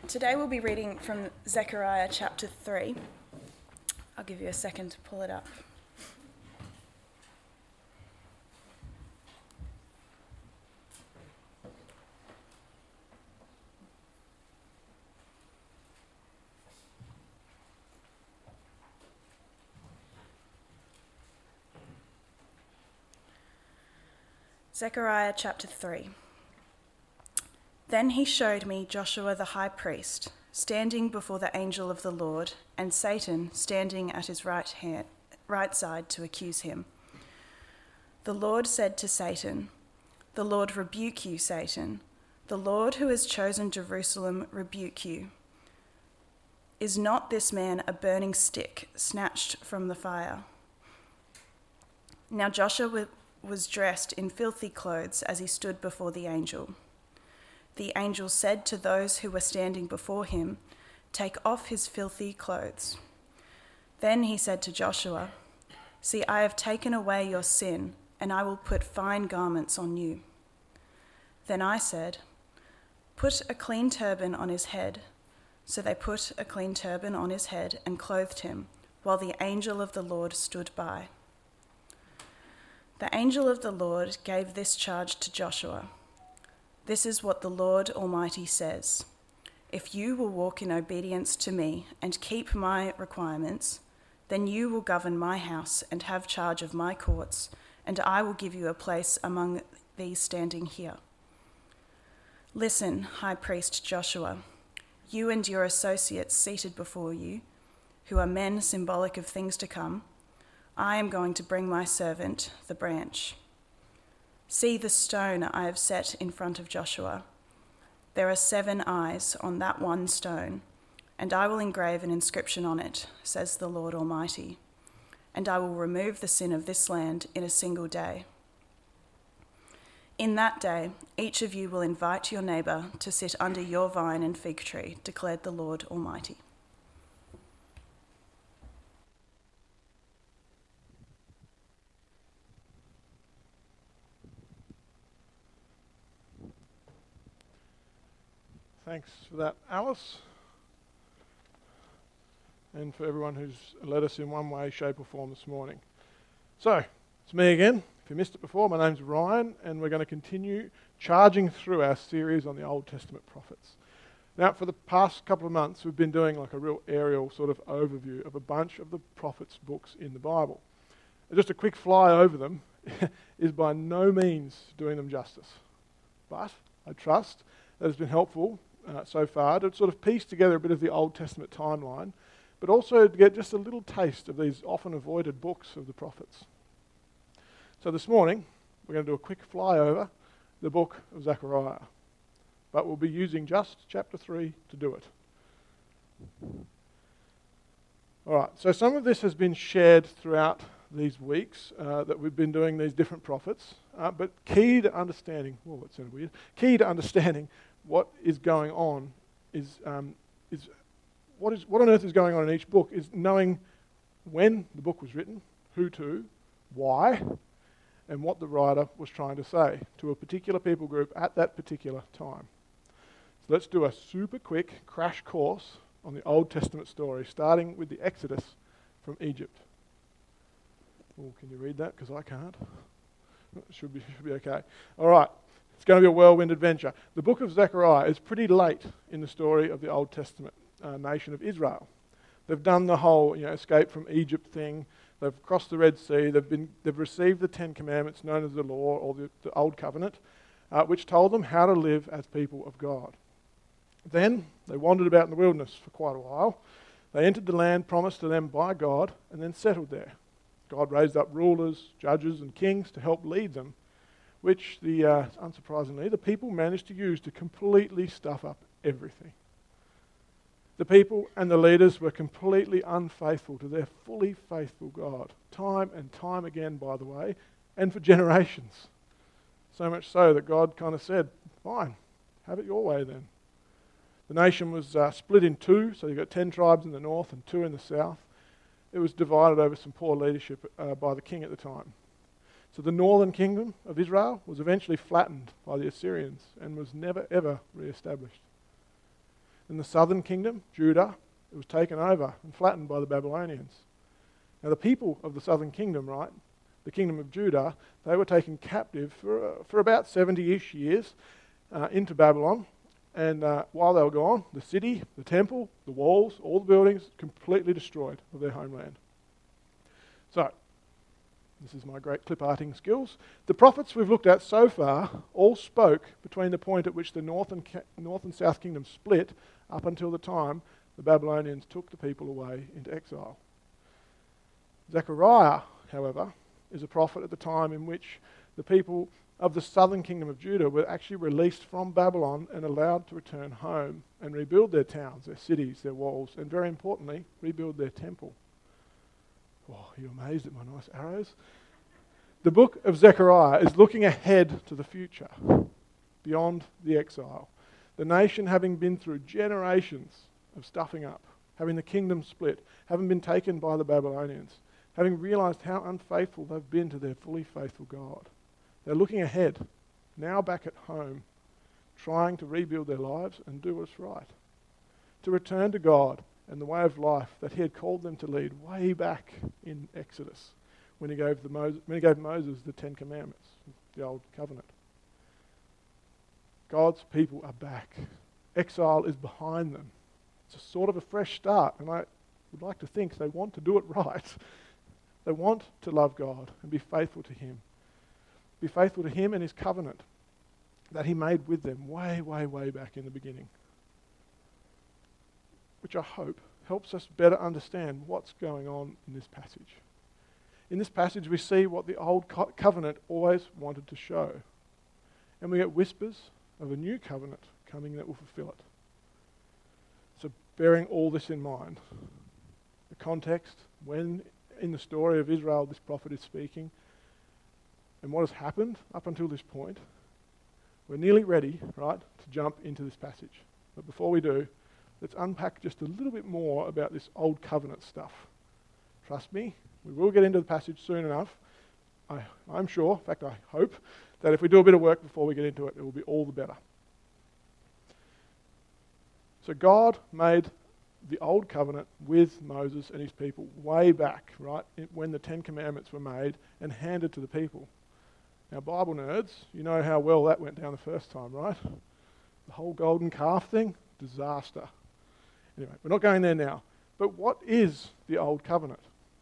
Today we'll be reading from Zechariah chapter 3. I'll give you a second to pull it up. Zechariah chapter 3. Then he showed me Joshua the high priest, standing before the angel of the Lord, and Satan standing at his right side to accuse him. The Lord said to Satan, "The Lord rebuke you, Satan. The Lord who has chosen Jerusalem rebuke you. Is not this man a burning stick snatched from the fire?" Now Joshua was dressed in filthy clothes as he stood before the angel. The angel said to those who were standing before him, "Take off his filthy clothes." Then he said to Joshua, "See, I have taken away your sin, and I will put fine garments on you." Then I said, "Put a clean turban on his head." So they put a clean turban on his head and clothed him, while the angel of the Lord stood by. The angel of the Lord gave this charge to Joshua. "This is what the Lord Almighty says. If you will walk in obedience to me and keep my requirements, then you will govern my house and have charge of my courts, and I will give you a place among these standing here. Listen, High Priest Joshua, you and your associates seated before you, who are men symbolic of things to come. I am going to bring my servant, the branch. See the stone I have set in front of Joshua. There are 7 eyes on that one stone, and I will engrave an inscription on it, says the Lord Almighty, and I will remove the sin of this land in a single day. In that day, each of you will invite your neighbour to sit under your vine and fig tree, declared the Lord Almighty." Thanks for that, Alice, and for everyone who's led us in one way, shape or form this morning. So, it's me again. If you missed it before, my name's Ryan, and we're going to continue charging through our series on the Old Testament prophets. Now, for the past couple of months, we've been doing like a real aerial sort of overview of a bunch of the prophets' books in the Bible. And just a quick fly over them is by no means doing them justice, but I trust that it's been helpful so far to sort of piece together a bit of the Old Testament timeline, but also to get just a little taste of these often avoided books of the prophets. So this morning, we're going to do a quick flyover the book of Zechariah, but we'll be using just chapter 3 to do it. All right, so some of this has been shared throughout these weeks that we've been doing these different prophets, but key to understanding, that sounded weird, key to understanding what is going on is what on earth is going on in each book is knowing when the book was written, who to, why, and what the writer was trying to say to a particular people group at that particular time. So let's do a super quick crash course on the Old Testament story, starting with the Exodus from Egypt. Oh, can you read that? Because I can't. Should be okay. All right. It's going to be a whirlwind adventure. The book of Zechariah is pretty late in the story of the Old Testament nation of Israel. They've done the whole escape from Egypt thing. They've crossed the Red Sea. They've received the 10 Commandments known as the Law, or the Old Covenant, which told them how to live as people of God. Then they wandered about in the wilderness for quite a while. They entered the land promised to them by God and then settled there. God raised up rulers, judges and kings to help lead them, which, unsurprisingly, the people managed to use to completely stuff up everything. The people and the leaders were completely unfaithful to their fully faithful God, time and time again, by the way, and for generations. So much so that God kind of said, fine, have it your way then. The nation was split in 2, so you've got 10 tribes in the north and 2 in the south. It was divided over some poor leadership by the king at the time. So the northern kingdom of Israel was eventually flattened by the Assyrians and was never ever re-established. In the southern kingdom, Judah, it was taken over and flattened by the Babylonians. Now the people of the southern kingdom, right, the kingdom of Judah, they were taken captive for about 70-ish years into Babylon. And while they were gone, the city, the temple, the walls, all the buildings, completely destroyed of their homeland. So, this is my great clip arting skills. The prophets we've looked at so far all spoke between the point at which the north and south kingdom split up until the time the Babylonians took the people away into exile. Zechariah, however, is a prophet at the time in which the people of the southern kingdom of Judah were actually released from Babylon and allowed to return home and rebuild their towns, their cities, their walls, and very importantly, rebuild their temple. Oh, are you amazed at my nice arrows? The book of Zechariah is looking ahead to the future, beyond the exile. The nation having been through generations of stuffing up, having the kingdom split, having been taken by the Babylonians, having realized how unfaithful they've been to their fully faithful God. They're looking ahead, now back at home, trying to rebuild their lives and do what's right. To return to God and the way of life that he had called them to lead way back in Exodus when he gave Moses the Ten Commandments, the Old Covenant. God's people are back. Exile is behind them. It's a sort of a fresh start, and I would like to think they want to do it right. They want to love God and be faithful to him. Be faithful to him and his covenant that he made with them way, way, way back in the beginning. Which I hope helps us better understand what's going on in this passage. In this passage we see what the old covenant always wanted to show. And we get whispers of a new covenant coming that will fulfill it. So bearing all this in mind, the context, when in the story of Israel this prophet is speaking, and what has happened up until this point, we're nearly ready, right, to jump into this passage. But before we do, let's unpack just a little bit more about this old covenant stuff. Trust me, we will get into the passage soon enough. I'm sure, in fact I hope, that if we do a bit of work before we get into it, it will be all the better. So God made the old covenant with Moses and his people way back, right, when the Ten Commandments were made and handed to the people. Now, Bible nerds, you know how well that went down the first time, right? The whole golden calf thing, disaster. Anyway, we're not going there now. But what is the Old Covenant?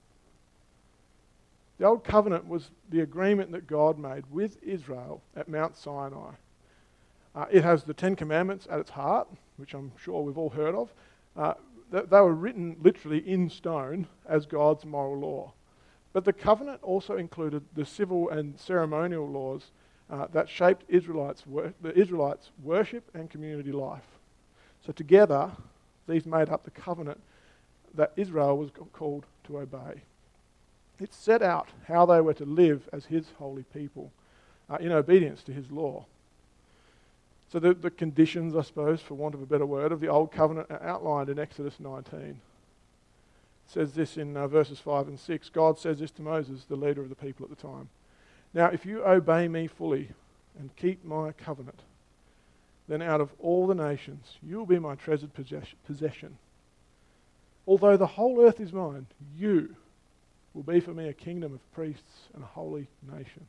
The Old Covenant was the agreement that God made with Israel at Mount Sinai. It has the Ten Commandments at its heart, which I'm sure we've all heard of. They were written literally in stone as God's moral law. But the covenant also included the civil and ceremonial laws that shaped the Israelites' worship and community life. So together, these made up the covenant that Israel was called to obey. It set out how they were to live as his holy people in obedience to his law. So the conditions, I suppose, for want of a better word, of the Old Covenant are outlined in Exodus 19. It says this in verses 5 and 6. God says this to Moses, the leader of the people at the time. Now, if you obey me fully and keep my covenant, then out of all the nations you will be my treasured possession. Although the whole earth is mine, you will be for me a kingdom of priests and a holy nation.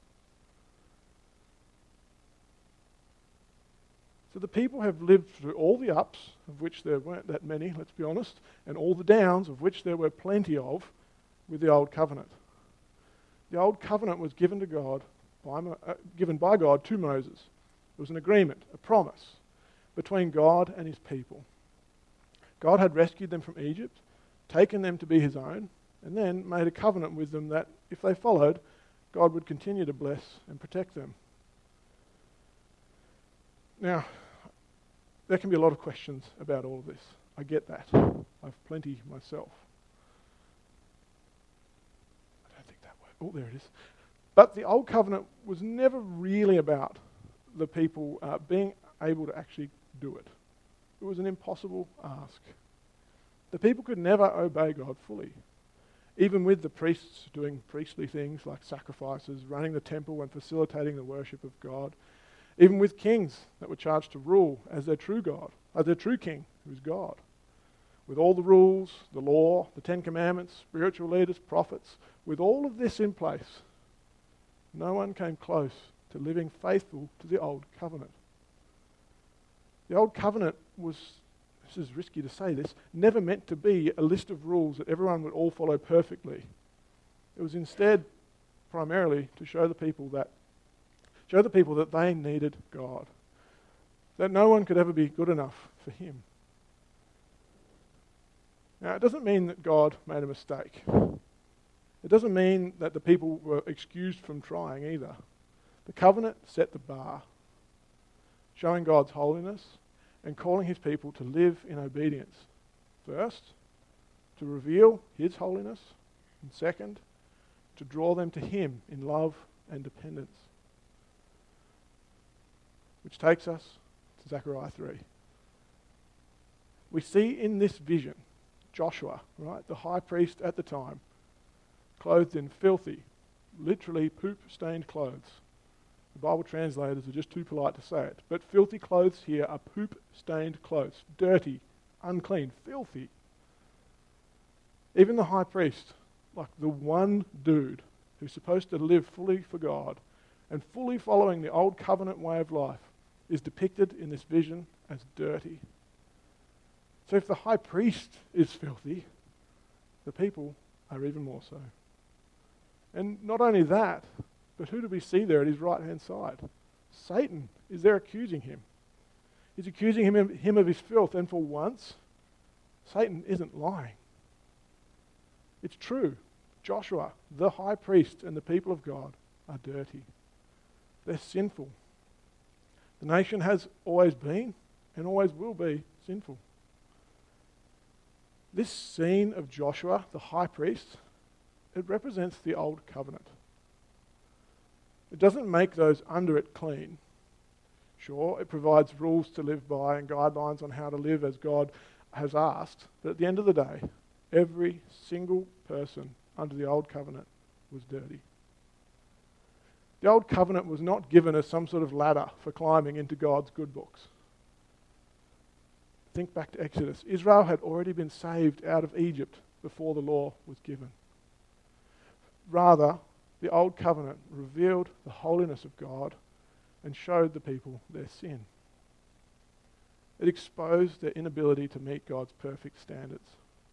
So the people have lived through all the ups, of which there weren't that many, let's be honest, and all the downs, of which there were plenty of, with the Old Covenant. The Old Covenant was given by God to Moses. It was an agreement, a promise, between God and his people. God had rescued them from Egypt, taken them to be his own, and then made a covenant with them that, if they followed, God would continue to bless and protect them. Now, there can be a lot of questions about all of this. I get that. I've plenty myself. I don't think that works. Oh, there it is. But the Old Covenant was never really about the people being able to actually do it. It was an impossible ask. The people could never obey God fully. Even with the priests doing priestly things like sacrifices, running the temple and facilitating the worship of God. Even with kings that were charged to rule as their true God, as their true king who is God. With all the rules, the law, the Ten Commandments, spiritual leaders, prophets, with all of this in place, no one came close to living faithful to the Old Covenant. The Old Covenant was, this is risky to say this, never meant to be a list of rules that everyone would all follow perfectly. It was instead primarily to show the people that they needed God, that no one could ever be good enough for him. Now, it doesn't mean that God made a mistake. It doesn't mean that the people were excused from trying either. The covenant set the bar, showing God's holiness and calling his people to live in obedience. First, to reveal his holiness, and second, to draw them to him in love and dependence. Which takes us to Zechariah 3. We see in this vision Joshua, right, the high priest at the time, clothed in filthy, literally poop-stained clothes. The Bible translators are just too polite to say it, but filthy clothes here are poop-stained clothes, dirty, unclean, filthy. Even the high priest, like the one dude who's supposed to live fully for God and fully following the old covenant way of life, is depicted in this vision as dirty. So if the high priest is filthy, the people are even more so. And not only that, but who do we see there at his right-hand side? Satan is there accusing him. He's accusing him of his filth, and for once, Satan isn't lying. It's true. Joshua, the high priest, and the people of God are dirty. They're sinful. The nation has always been and always will be sinful. This scene of Joshua, the high priest, it represents the old covenant. It doesn't make those under it clean. Sure, it provides rules to live by and guidelines on how to live as God has asked, but at the end of the day, every single person under the old covenant was dirty. The old covenant was not given as some sort of ladder for climbing into God's good books. Think back to Exodus. Israel had already been saved out of Egypt before the law was given. Rather, the old covenant revealed the holiness of God and showed the people their sin. It exposed their inability to meet God's perfect standards,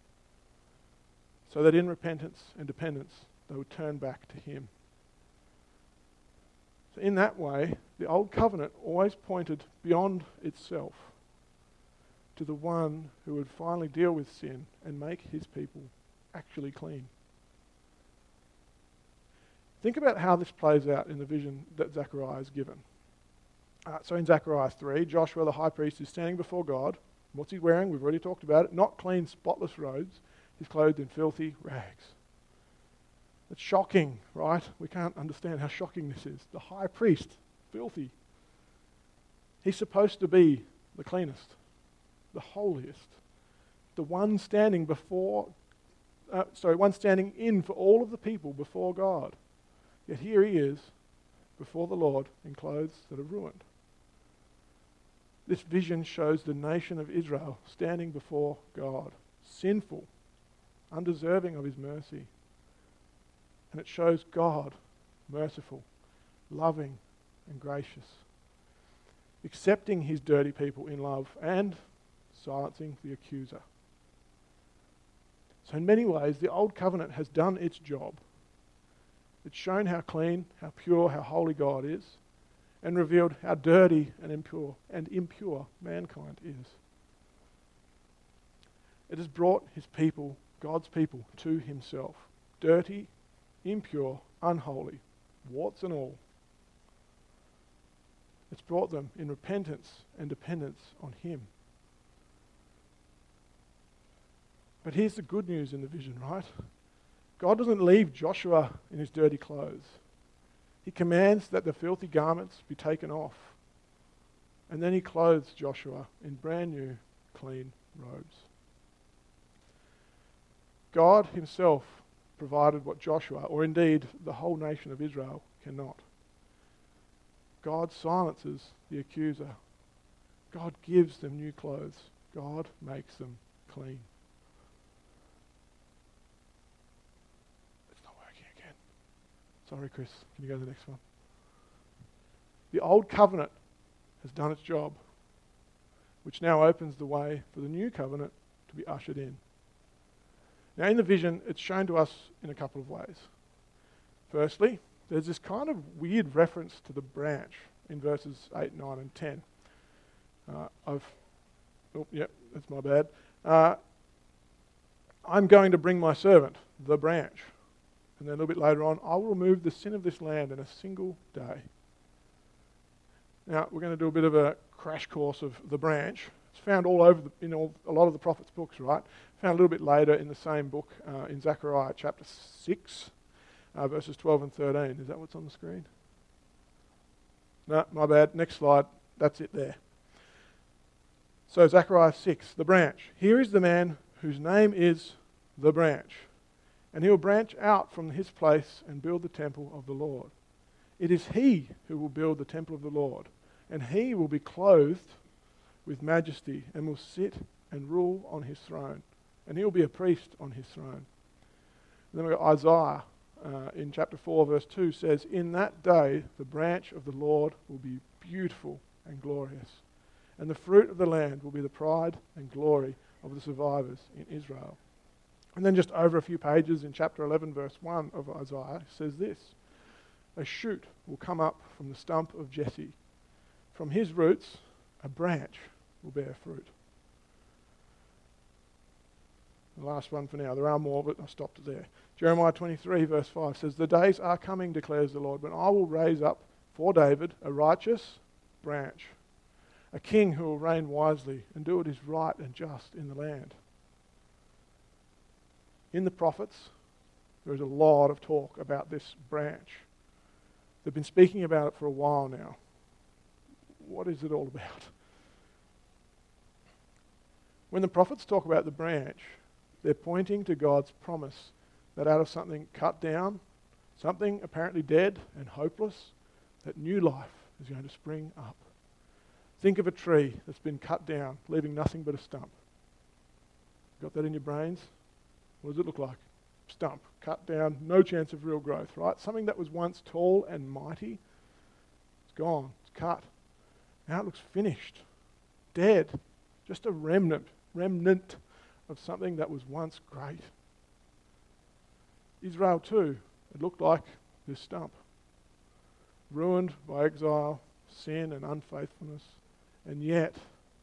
so that in repentance and dependence they would turn back to him. So in that way, the old covenant always pointed beyond itself to the one who would finally deal with sin and make his people actually clean. Think about how this plays out in the vision that Zechariah is given. So in Zechariah 3, Joshua the high priest is standing before God. What's he wearing? We've already talked about it. Not clean, spotless robes. He's clothed in filthy rags. It's shocking, right? We can't understand how shocking this is. The high priest, filthy. He's supposed to be the cleanest, the holiest, the one standing in for all of the people before God. Yet here he is before the Lord in clothes that are ruined. This vision shows the nation of Israel standing before God, sinful, undeserving of his mercy. And it shows God merciful, loving, and gracious, accepting his dirty people in love and silencing the accuser. So in many ways, the old covenant has done its job. It's shown how clean, how pure, how holy God is, and revealed how dirty and impure mankind is. It has brought his people, God's people, to himself. Dirty, impure, unholy, warts and all. It's brought them in repentance and dependence on him. But here's the good news in the vision, right? God doesn't leave Joshua in his dirty clothes. He commands that the filthy garments be taken off. And then he clothes Joshua in brand new, clean robes. God himself provided what Joshua, or indeed the whole nation of Israel, cannot. God silences the accuser. God gives them new clothes. God makes them clean. It's not working again. Sorry, Chris. Can you go to the next one? The old covenant has done its job, which now opens the way for the new covenant to be ushered in. Now, in the vision, it's shown to us in a couple of ways. Firstly, there's this kind of weird reference to the branch in verses 8, 9, and 10. That's my bad. I'm going to bring my servant, the branch. And then a little bit later on, I will remove the sin of this land in a single day. Now, we're going to do a bit of a crash course of the branch. It's found all over a lot of the prophets' books, right? Found a little bit later in the same book, in Zechariah chapter 6, verses 12 and 13. Is that what's on the screen? No, my bad. Next slide. That's it there. So Zechariah 6, the branch. Here is the man whose name is the branch, and he will branch out from his place and build the temple of the Lord. It is he who will build the temple of the Lord, and he will be clothed with majesty and will sit and rule on his throne, and he will be a priest on his throne. And then we've got Isaiah in chapter 4 verse 2 says, in that day the branch of the Lord will be beautiful and glorious, and the fruit of the land will be the pride and glory of the survivors in Israel. And then just over a few pages in chapter 11 verse 1 of Isaiah says this, a shoot will come up from the stump of Jesse. From his roots a branch will bear fruit. The last one for now. There are more, but I'll stop there. Jeremiah 23 verse 5 says, the days are coming, declares the Lord, when I will raise up for David a righteous branch, a king who will reign wisely and do what is right and just in the land. In the prophets, there is a lot of talk about this branch. They've been speaking about it for a while now. What is it all about? When the prophets talk about the branch, they're pointing to God's promise that out of something cut down, something apparently dead and hopeless, that new life is going to spring up. Think of a tree that's been cut down, leaving nothing but a stump. Got that in your brains? What does it look like? Stump, cut down, no chance of real growth, right? Something that was once tall and mighty, it's gone, it's cut. Now it looks finished, dead, just a remnant of something that was once great. Israel too, it looked like this stump, ruined by exile, sin and unfaithfulness, and yet,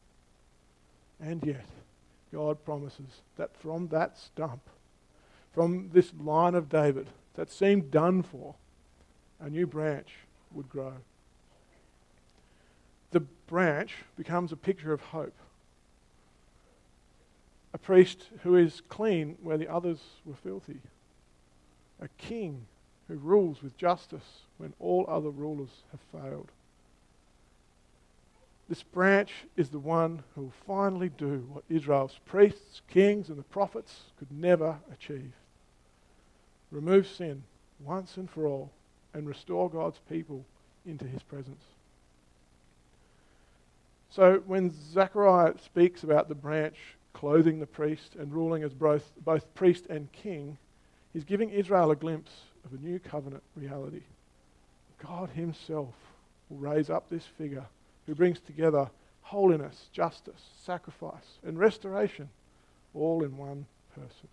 God promises that from that stump, from this line of David that seemed done for, a new branch would grow. The branch becomes a picture of hope. A priest who is clean where the others were filthy. A king who rules with justice when all other rulers have failed. This branch is the one who will finally do what Israel's priests, kings, and the prophets could never achieve. Remove sin once and for all and restore God's people into his presence. So when Zechariah speaks about the branch clothing the priest and ruling as both priest and king, he's giving Israel a glimpse of a new covenant reality. God himself will raise up this figure who brings together holiness, justice, sacrifice, and restoration, all in one person.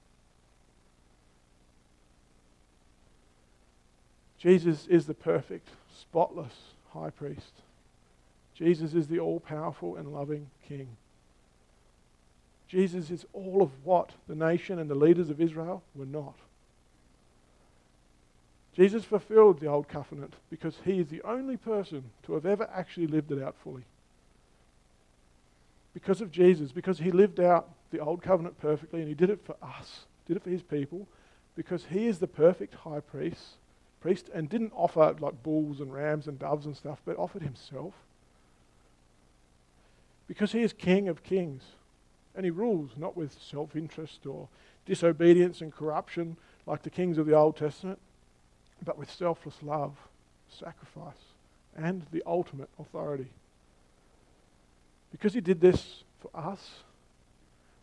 Jesus is the perfect, spotless high priest. Jesus is the all-powerful and loving king. Jesus is all of what the nation and the leaders of Israel were not. Jesus fulfilled the old covenant because he is the only person to have ever actually lived it out fully. Because of Jesus, because he lived out the old covenant perfectly and he did it for us, did it for his people, because he is the perfect high priest and didn't offer like bulls and rams and doves and stuff, but offered himself. Because he is King of kings and he rules not with self-interest or disobedience and corruption like the kings of the Old Testament, but with selfless love, sacrifice, and the ultimate authority. Because he did this for us,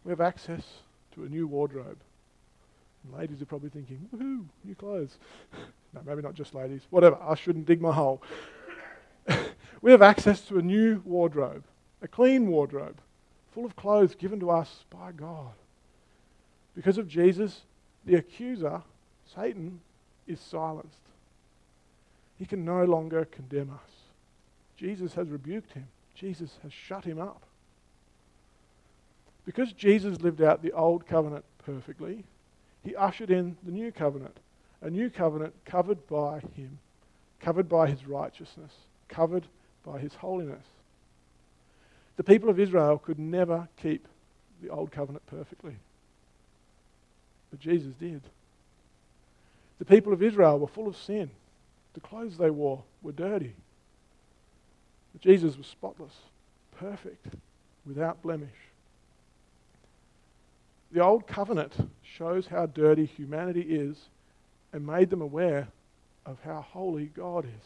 We have access to a new wardrobe. And ladies are probably thinking, woohoo, new clothes. No, maybe not just ladies. Whatever, I shouldn't dig my hole. We have access to a new wardrobe, a clean wardrobe, full of clothes given to us by God. Because of Jesus, the accuser, Satan, is silenced. He can no longer condemn us. Jesus has rebuked him. Jesus has shut him up. Because Jesus lived out the old covenant perfectly, he ushered in the new covenant, a new covenant covered by him, covered by his righteousness, covered by his holiness. The people of Israel could never keep the old covenant perfectly, but Jesus did. The people of Israel were full of sin. The clothes they wore were dirty. But Jesus was spotless, perfect, without blemish. The old covenant shows how dirty humanity is and made them aware of how holy God is.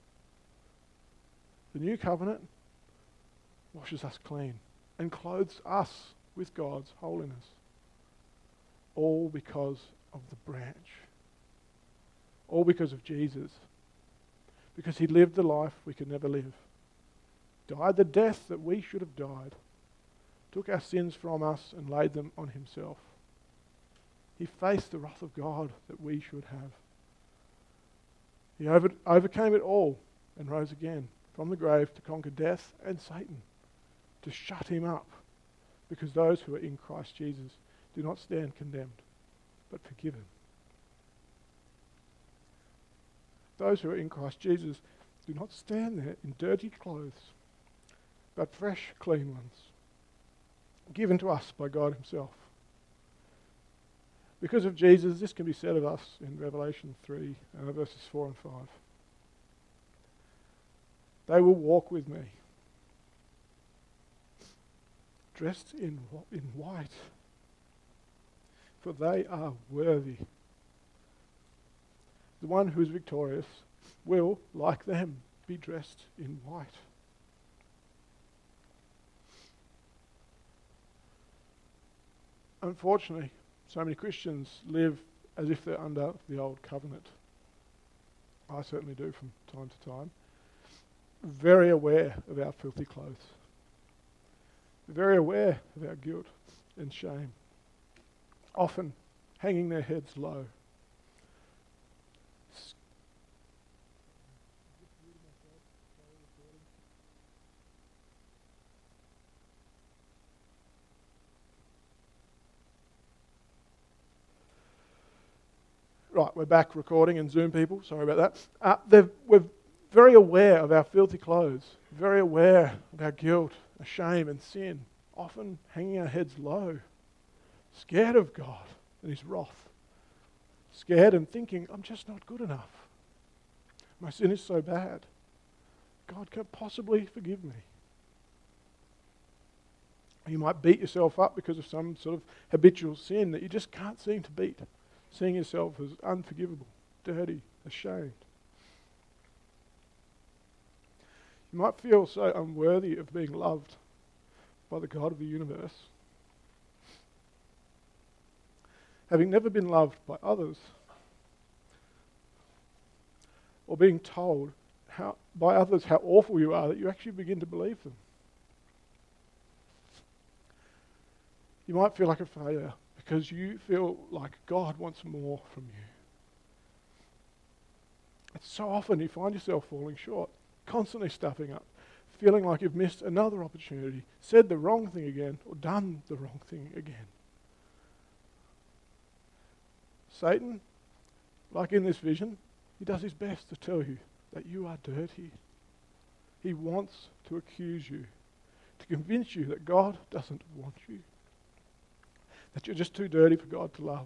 The new covenant washes us clean and clothes us with God's holiness. All because of the branch. All because of Jesus. Because he lived the life we could never live. Died the death that we should have died. Took our sins from us and laid them on himself. He faced the wrath of God that we should have. He overcame it all and rose again from the grave to conquer death and Satan, to shut him up, because those who are in Christ Jesus do not stand condemned, but forgiven. Those who are in Christ Jesus do not stand there in dirty clothes, but fresh, clean ones, given to us by God himself. Because of Jesus, this can be said of us in Revelation 3, verses 4 and 5. They will walk with me, dressed in white, for they are worthy. The one who is victorious will, like them, be dressed in white. Unfortunately, so many Christians live as if they're under the old covenant. I certainly do from time to time. Very aware of our filthy clothes. Very aware of our guilt and shame. Often hanging their heads low. Right, we're back recording in Zoom, people. Sorry about that. We're very aware of our filthy clothes, very aware of our guilt, our shame and sin, often hanging our heads low, scared of God and his wrath, scared and thinking, I'm just not good enough. My sin is so bad. God can't possibly forgive me. You might beat yourself up because of some sort of habitual sin that you just can't seem to beat, seeing yourself as unforgivable, dirty, ashamed. You might feel so unworthy of being loved by the God of the universe, having never been loved by others, or being told by others how awful you are that you actually begin to believe them. You might feel like a failure because you feel like God wants more from you. It's so often you find yourself falling short, constantly stuffing up, feeling like you've missed another opportunity, said the wrong thing again, or done the wrong thing again. Satan, like in this vision, he does his best to tell you that you are dirty. He wants to accuse you, to convince you that God doesn't want you, that you're just too dirty for God to love.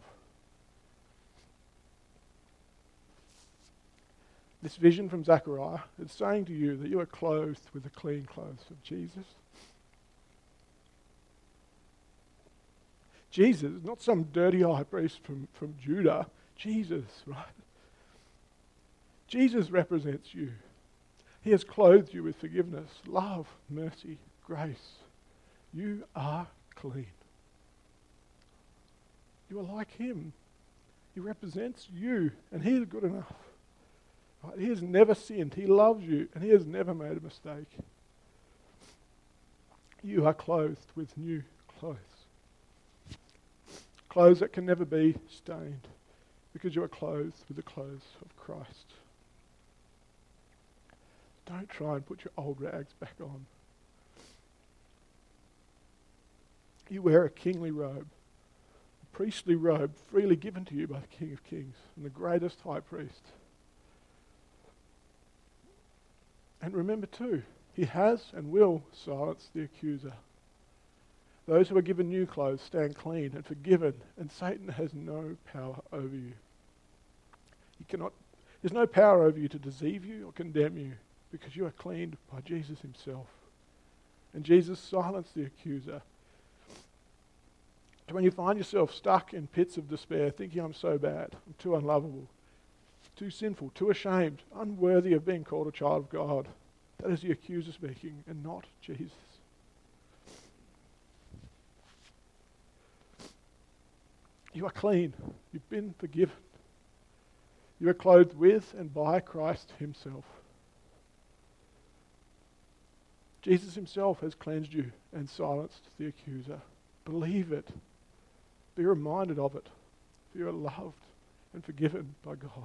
This vision from Zechariah is saying to you that you are clothed with the clean clothes of Jesus. Jesus, not some dirty high priest from Judah. Jesus, right? Jesus represents you. He has clothed you with forgiveness, love, mercy, grace. You are clean. You are like him. He represents you, and he is good enough. Right? He has never sinned. He loves you, and he has never made a mistake. You are clothed with new clothes. Clothes that can never be stained, because you are clothed with the clothes of Christ. Don't try and put your old rags back on. You wear a kingly robe, a priestly robe freely given to you by the King of Kings and the greatest high priest. And remember too, he has and will silence the accuser. Those who are given new clothes stand clean and forgiven, and Satan has no power over you. There's no power over you to deceive you or condemn you, because you are cleaned by Jesus himself. And Jesus silenced the accuser. So when you find yourself stuck in pits of despair, thinking I'm so bad, I'm too unlovable, too sinful, too ashamed, unworthy of being called a child of God, that is the accuser speaking and not Jesus. You are clean. You've been forgiven. You are clothed with and by Christ himself. Jesus himself has cleansed you and silenced the accuser. Believe it. Be reminded of it. For you are loved and forgiven by God.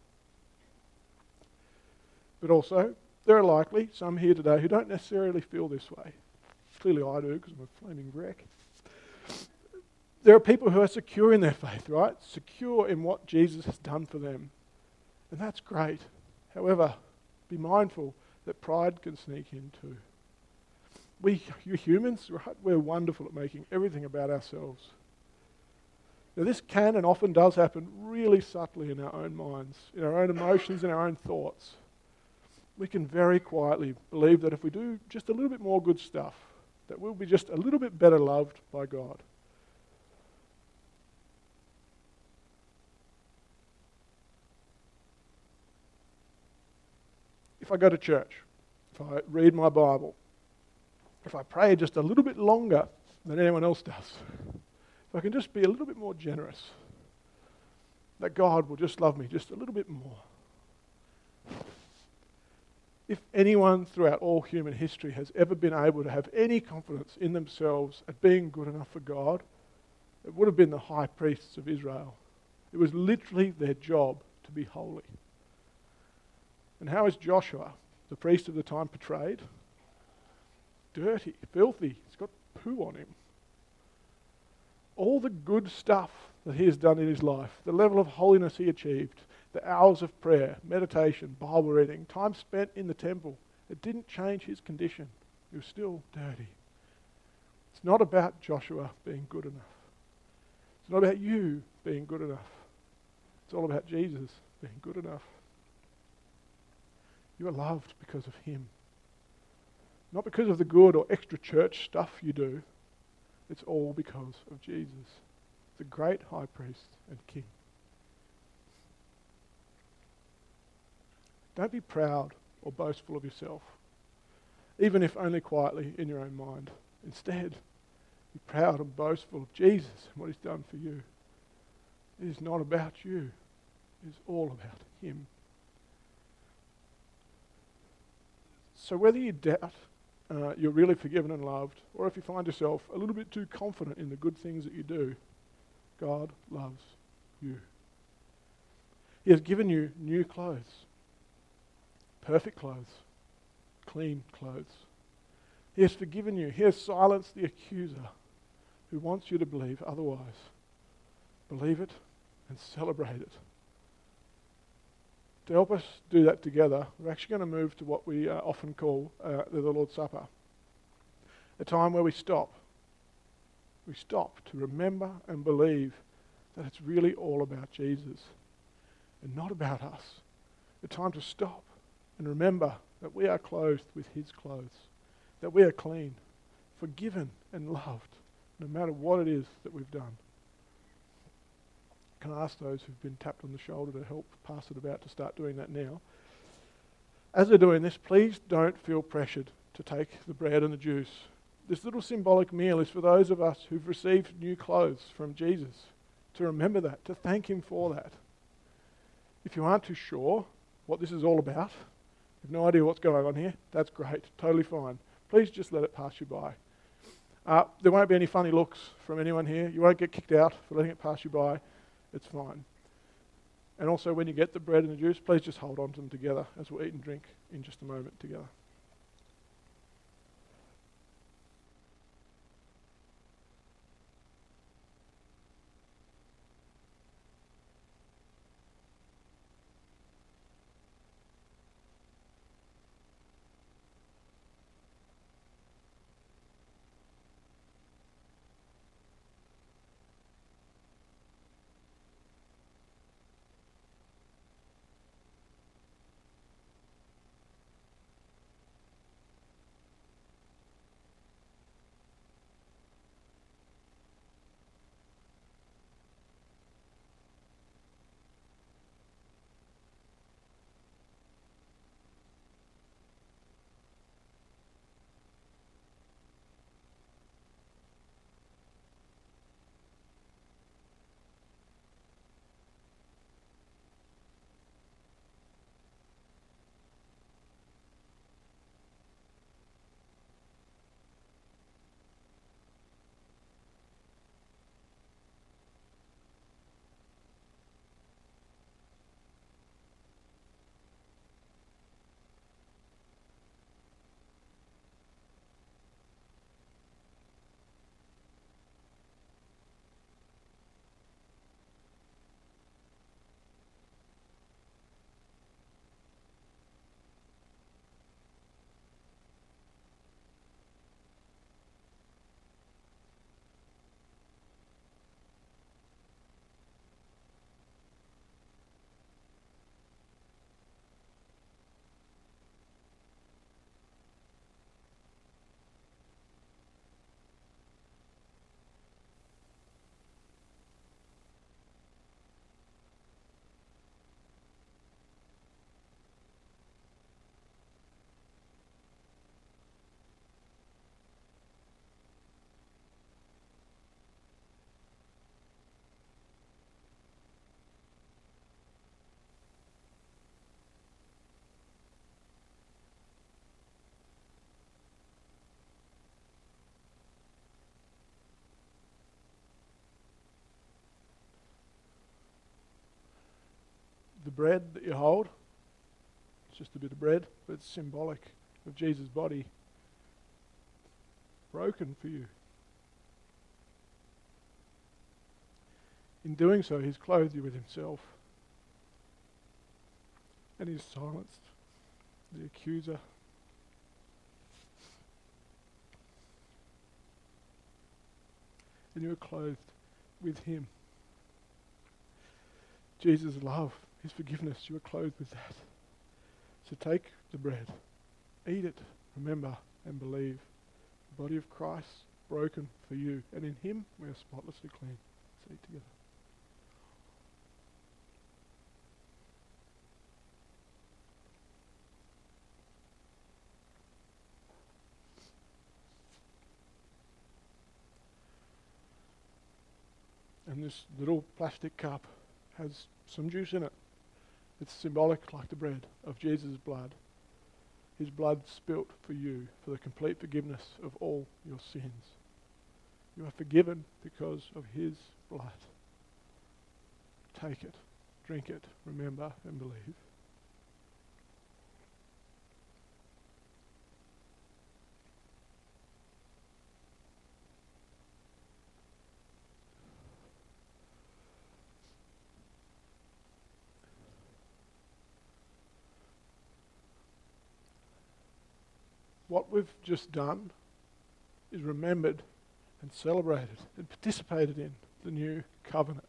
But also, there are likely some here today who don't necessarily feel this way. Clearly I do, because I'm a flaming wreck. There are people who are secure in their faith, right? Secure in what Jesus has done for them. And that's great. However, be mindful that pride can sneak in too. You humans, right? We're wonderful at making everything about ourselves. Now this can and often does happen really subtly in our own minds, in our own emotions, in our own thoughts. We can very quietly believe that if we do just a little bit more good stuff, that we'll be just a little bit better loved by God. If I go to church, if I read my Bible, if I pray just a little bit longer than anyone else does, if I can just be a little bit more generous, that God will just love me just a little bit more. If anyone throughout all human history has ever been able to have any confidence in themselves at being good enough for God, it would have been the high priests of Israel. It was literally their job to be holy. And how is Joshua, the priest of the time, portrayed? Dirty, filthy, he's got poo on him. All the good stuff that he has done in his life, the level of holiness he achieved, the hours of prayer, meditation, Bible reading, time spent in the temple, it didn't change his condition. He was still dirty. It's not about Joshua being good enough. It's not about you being good enough. It's all about Jesus being good enough. You are loved because of him. Not because of the good or extra church stuff you do. It's all because of Jesus, the great high priest and king. Don't be proud or boastful of yourself, even if only quietly in your own mind. Instead, be proud and boastful of Jesus and what he's done for you. It is not about you. It is all about him. So whether you doubt you're really forgiven and loved, or if you find yourself a little bit too confident in the good things that you do, God loves you. He has given you new clothes, perfect clothes, clean clothes. He has forgiven you. He has silenced the accuser who wants you to believe otherwise. Believe it and celebrate it. To help us do that together, we're actually going to move to what we often call the Lord's Supper. A time where we stop. We stop to remember and believe that it's really all about Jesus and not about us. A time to stop and remember that we are clothed with his clothes, that we are clean, forgiven and loved, no matter what it is that we've done. Can I ask those who've been tapped on the shoulder to help pass it about to start doing that now? As they're doing this, please don't feel pressured to take the bread and the juice. This little symbolic meal is for those of us who've received new clothes from Jesus. to remember that, to thank Him for that. If you aren't too sure what this is all about, you have no idea what's going on here, that's great, totally fine. Please just let it pass you by. There won't be any funny looks from anyone here. You won't get kicked out for letting it pass you by. It's fine. And also, when you get the bread and the juice, please just hold on to them together as we'll eat and drink in just a moment together. The bread that you hold, it's just a bit of bread, but it's symbolic of Jesus' body broken for you. In doing so, He's clothed you with Himself. And He's silenced the accuser. And you are clothed with Him. Jesus' love, His forgiveness, you are clothed with that. So take the bread, eat it, remember and believe. The body of Christ broken for you, and in Him we are spotlessly clean. Let's eat together. And this little plastic cup has some juice in it. It's symbolic, like the bread, of Jesus' blood. His blood spilt for you, for the complete forgiveness of all your sins. You are forgiven because of His blood. Take it, drink it, remember and believe. What we've just done is remembered and celebrated and participated in the new covenant.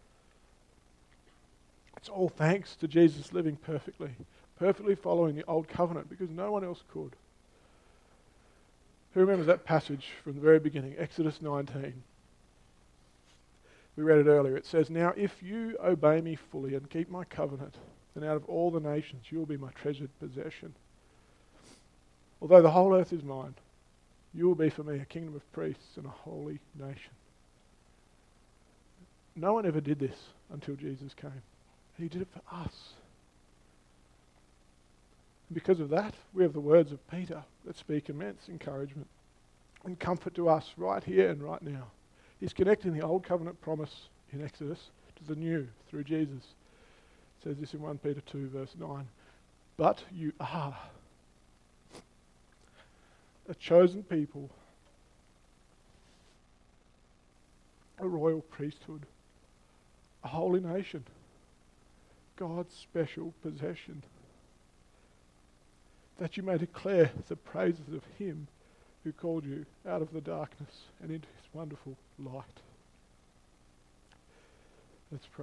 It's all thanks to Jesus living perfectly following the old covenant, because no one else could. Who remembers that passage from the very beginning, Exodus 19? We read it earlier. It says, "Now if you obey me fully and keep my covenant, then out of all the nations you will be my treasured possession. Although the whole earth is mine, you will be for me a kingdom of priests and a holy nation." No one ever did this until Jesus came. He did it for us. And because of that, we have the words of Peter that speak immense encouragement and comfort to us right here and right now. He's connecting the old covenant promise in Exodus to the new through Jesus. It says this in 1 Peter 2 verse 9. But you are a chosen people, a royal priesthood, a holy nation, God's special possession, that you may declare the praises of him who called you out of the darkness and into his wonderful light. Let's pray.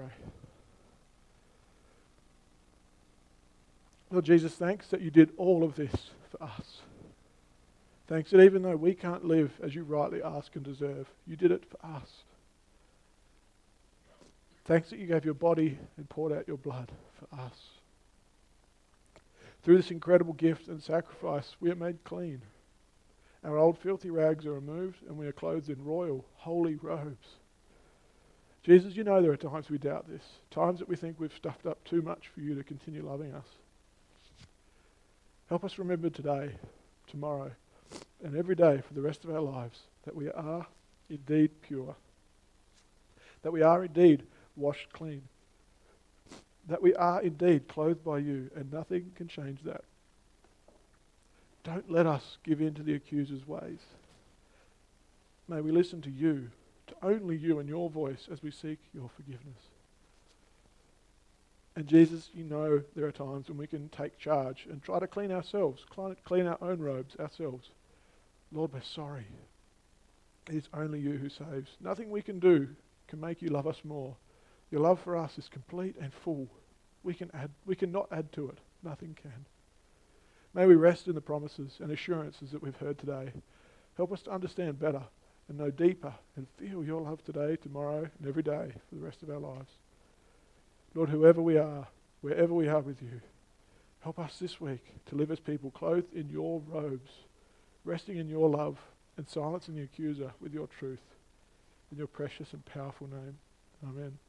Lord Jesus, thanks that you did all of this for us. Thanks that even though we can't live as you rightly ask and deserve, you did it for us. Thanks that you gave your body and poured out your blood for us. Through this incredible gift and sacrifice, we are made clean. Our old filthy rags are removed and we are clothed in royal, holy robes. Jesus, you know there are times we doubt this, times that we think we've stuffed up too much for you to continue loving us. Help us remember today, tomorrow, and every day for the rest of our lives that we are indeed pure, that we are indeed washed clean, that we are indeed clothed by you, and nothing can change that. Don't let us give in to the accuser's ways. May we listen to you, to only you and your voice as we seek your forgiveness. And Jesus, you know there are times when we can take charge and try to clean ourselves, clean our own robes ourselves. Lord, we're sorry. It is only you who saves. Nothing we can do can make you love us more. Your love for us is complete and full. We cannot add to it. Nothing can. May we rest in the promises and assurances that we've heard today. Help us to understand better and know deeper and feel your love today, tomorrow, and every day for the rest of our lives. Lord, whoever we are, wherever we are with you, help us this week to live as people clothed in your robes, resting in your love and silencing the accuser with your truth. In your precious and powerful name. Amen.